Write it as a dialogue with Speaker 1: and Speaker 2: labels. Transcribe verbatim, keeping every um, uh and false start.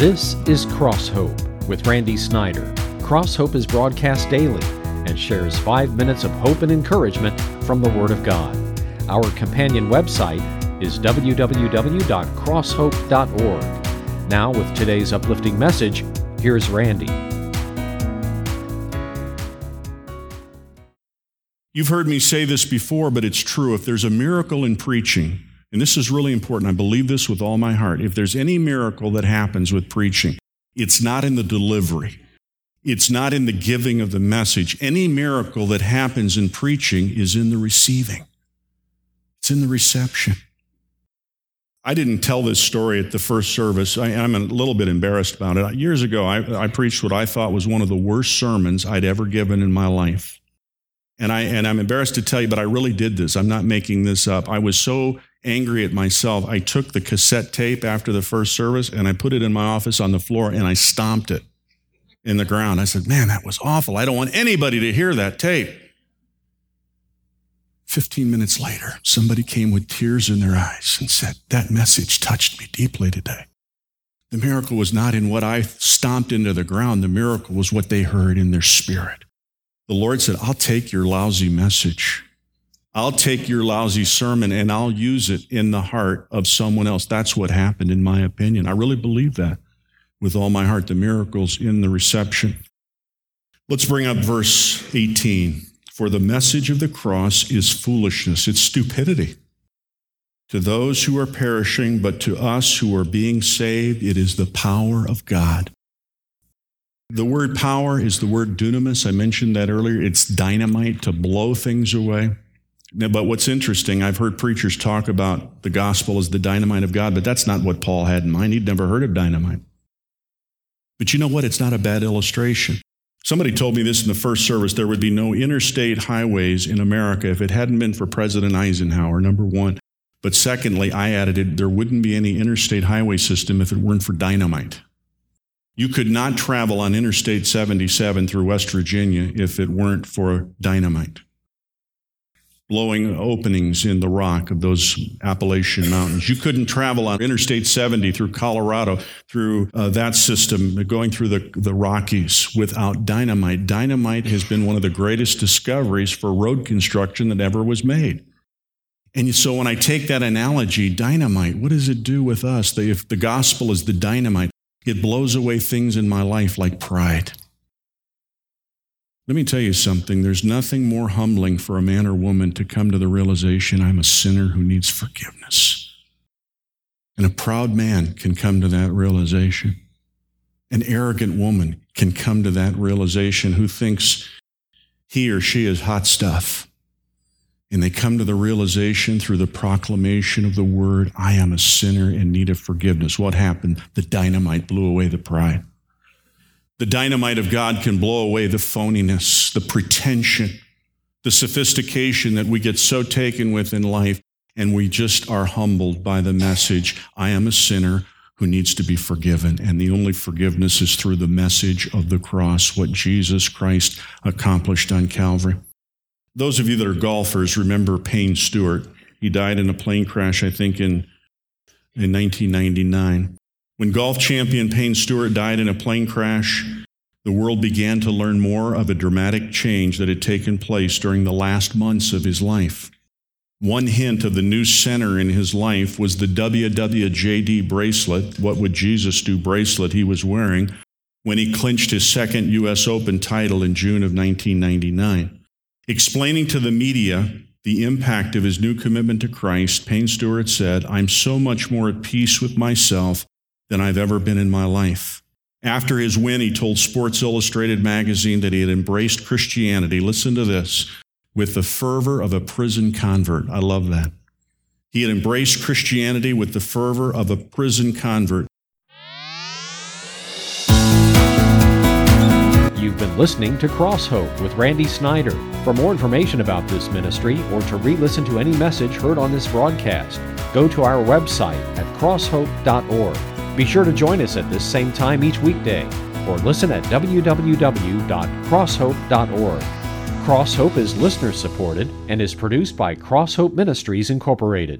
Speaker 1: This is Cross Hope with Randy Snyder. Cross Hope is broadcast daily and shares five minutes of hope and encouragement from the Word of God. Our companion website is w w w dot cross hope dot org. Now, with today's uplifting message, here's Randy.
Speaker 2: You've heard me say this before, but it's true. If there's a miracle in preaching, and this is really important, I believe this with all my heart. If there's any miracle that happens with preaching, it's not in the delivery. It's not in the giving of the message. Any miracle that happens in preaching is in the receiving. It's in the reception. I didn't tell this story at the first service. I, I'm a little bit embarrassed about it. Years ago, I, I preached what I thought was one of the worst sermons I'd ever given in my life. And, I, and I'm embarrassed to tell you, but I really did this. I'm not making this up. I was so angry at myself. I took the cassette tape after the first service and I put it in my office on the floor and I stomped it in the ground. I said, man, that was awful. I don't want anybody to hear that tape. Fifteen minutes later, somebody came with tears in their eyes and said, that message touched me deeply today. The miracle was not in what I stomped into the ground. The miracle was what they heard in their spirit. The Lord said, I'll take your lousy message. I'll take your lousy sermon and I'll use it in the heart of someone else. That's what happened, in my opinion. I really believe that with all my heart. The miracle's in the reception. Let's bring up verse eighteen. For the message of the cross is foolishness. It's stupidity to those who are perishing, but to us who are being saved, it is the power of God. The word power is the word dunamis. I mentioned that earlier. It's dynamite, to blow things away. Now, but what's interesting, I've heard preachers talk about the gospel as the dynamite of God, but that's not what Paul had in mind. He'd never heard of dynamite. But you know what? It's not a bad illustration. Somebody told me this in the first service. There would be no interstate highways in America if it hadn't been for President Eisenhower, number one. But secondly, I added it, there wouldn't be any interstate highway system if it weren't for dynamite. You could not travel on Interstate seventy-seven through West Virginia if it weren't for dynamite, blowing openings in the rock of those Appalachian Mountains. You couldn't travel on Interstate seventy through Colorado, through uh, that system, going through the, the Rockies without dynamite. Dynamite has been one of the greatest discoveries for road construction that ever was made. And so when I take that analogy, dynamite, what does it do with us? If the gospel is the dynamite, it blows away things in my life like pride. Let me tell you something. There's nothing more humbling for a man or woman to come to the realization, I'm a sinner who needs forgiveness. And a proud man can come to that realization. An arrogant woman can come to that realization who thinks he or she is hot stuff. And they come to the realization through the proclamation of the word, I am a sinner in need of forgiveness. What happened? The dynamite blew away the pride. The dynamite of God can blow away the phoniness, the pretension, the sophistication that we get so taken with in life, and we just are humbled by the message, I am a sinner who needs to be forgiven. And the only forgiveness is through the message of the cross, what Jesus Christ accomplished on Calvary. Those of you that are golfers remember Payne Stewart. He died in a plane crash, I think, in, in nineteen ninety-nine. When golf champion Payne Stewart died in a plane crash, the world began to learn more of a dramatic change that had taken place during the last months of his life. One hint of the new center in his life was the W W J D bracelet, What Would Jesus Do bracelet he was wearing when he clinched his second U S Open title in June of nineteen ninety-nine. Explaining to the media the impact of his new commitment to Christ, Payne Stewart said, I'm so much more at peace with myself than I've ever been in my life. After his win, he told Sports Illustrated magazine that he had embraced Christianity, listen to this, with the fervor of a prison convert. I love that. He had embraced Christianity with the fervor of a prison convert.
Speaker 1: You've been listening to Cross Hope with Randy Snyder. For more information about this ministry or to re-listen to any message heard on this broadcast, go to our website at cross hope dot org. Be sure to join us at this same time each weekday or listen at w w w dot cross hope dot org. Cross Hope is listener supported and is produced by Cross Hope Ministries Incorporated.